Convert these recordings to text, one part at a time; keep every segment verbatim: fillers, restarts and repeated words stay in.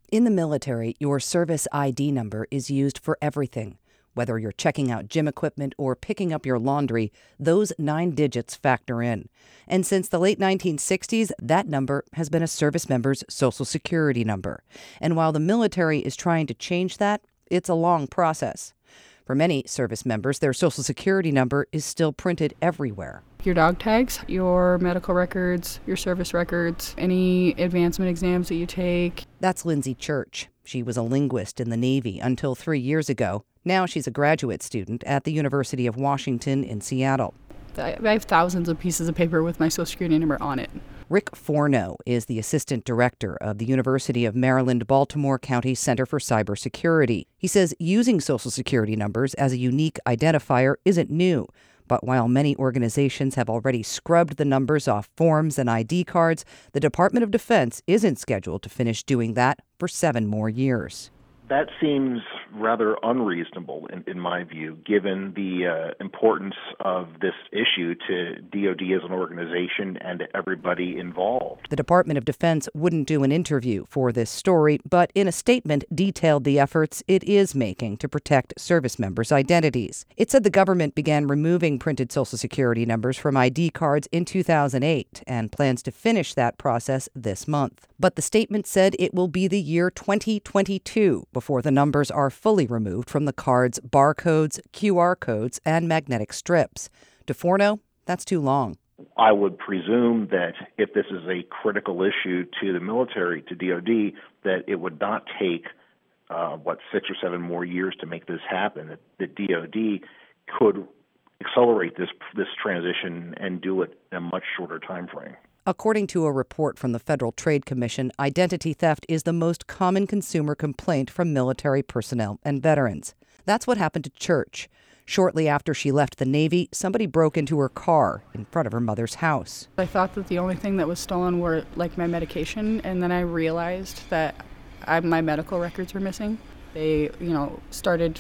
In the military, your service I D number is used for everything. Whether you're checking out gym equipment or picking up your laundry, those nine digits factor in. And since the late nineteen sixties, that number has been a service member's Social Security number. And while the military is trying to change that, it's a long process. For many service members, their Social Security number is still printed everywhere. Your dog tags, your medical records, your service records, any advancement exams that you take. That's Lindsay Church. She was a linguist in the Navy until three years ago. Now she's a graduate student at the University of Washington in Seattle. I have thousands of pieces of paper with my Social Security number on it. Rick Forno is the assistant director of the University of Maryland Baltimore County Center for Cybersecurity. He says using Social Security numbers as a unique identifier isn't new. But while many organizations have already scrubbed the numbers off forms and I D cards, the Department of Defense isn't scheduled to finish doing that for seven more years. That seems rather unreasonable, in, in my view, given the uh, importance of this issue to D O D as an organization and to everybody involved. The Department of Defense wouldn't do an interview for this story, but in a statement detailed the efforts it is making to protect service members' identities. It said the government began removing printed Social Security numbers from I D cards in two thousand eight and plans to finish that process this month. But the statement said it will be the year twenty twenty-two before the numbers are fully removed from the card's barcodes, Q R codes, and magnetic strips. To Forno, that's too long. I would presume that if this is a critical issue to the military, to D O D, that it would not take, uh, what, six or seven more years to make this happen, that the D O D could accelerate this this transition and do it in a much shorter time frame. According to a report from the Federal Trade Commission, identity theft is the most common consumer complaint from military personnel and veterans. That's what happened to Church. Shortly after she left the Navy, somebody broke into her car in front of her mother's house. I thought that the only thing that was stolen were like my medication, and then I realized that I, my medical records were missing. They, you know, started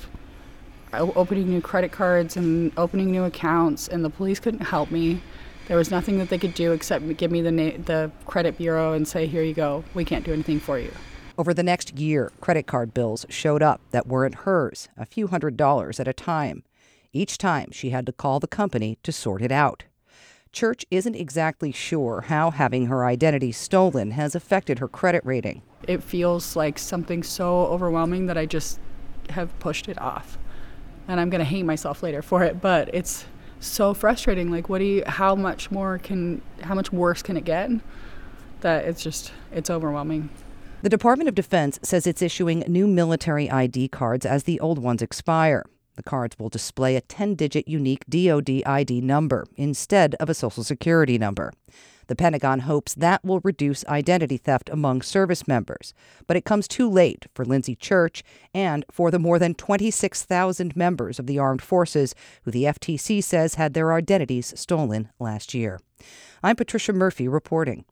opening new credit cards and opening new accounts, and the police couldn't help me. There was nothing that they could do except give me the na- the credit bureau and say, here you go, we can't do anything for you. Over the next year, credit card bills showed up that weren't hers, a few hundred dollars at a time. Each time, she had to call the company to sort it out. Church isn't exactly sure how having her identity stolen has affected her credit rating. It feels like something so overwhelming that I just have pushed it off. And I'm going to hate myself later for it, but it's so frustrating. Like, what do you, how much more can, how much worse can it get? That it's just, it's overwhelming. The Department of Defense says it's issuing new military I D cards as the old ones expire. The cards will display a ten-digit unique D O D I D number instead of a Social Security number. The Pentagon hopes that will reduce identity theft among service members, but it comes too late for Lindsay Church and for the more than twenty-six thousand members of the armed forces who the F T C says had their identities stolen last year. I'm Patricia Murphy reporting.